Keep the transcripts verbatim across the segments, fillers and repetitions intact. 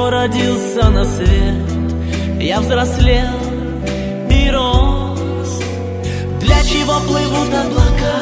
чего родился на свет. Я взрослел и рос. Для чего плывут облака,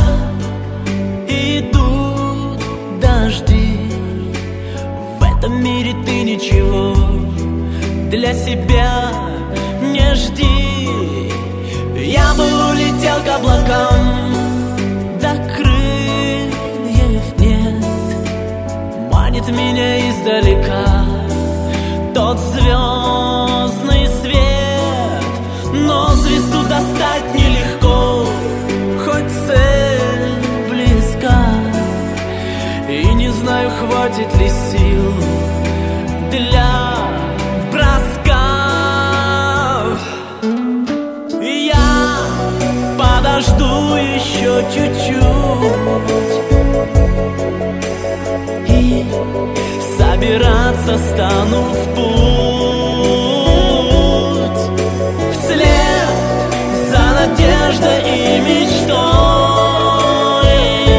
идут дожди. В этом мире ты ничего для себя не жди. Я бы улетел к облакам, да крыльев нет. Манит меня издалека тот звездный свет. Но звезду достать нелегко, хоть цель близка. И не знаю, хватит ли сил для броска. Я подожду еще чуть-чуть и собираться стану в путь, вслед за надеждой и мечтой.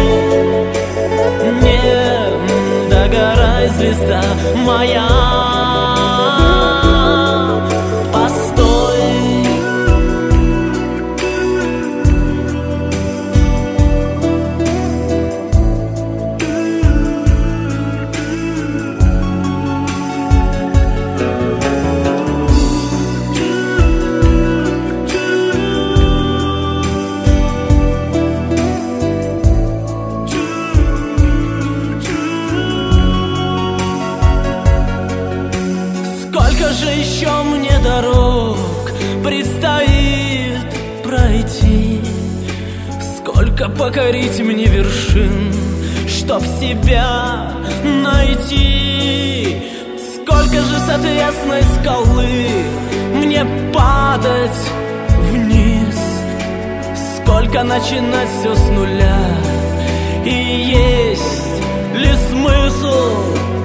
Не догорай, звезда моя, дорог предстоит пройти. Сколько покорить мне вершин, чтоб себя найти. Сколько же с отвесной скалы мне падать вниз. Сколько начинать все с нуля. И есть ли смысл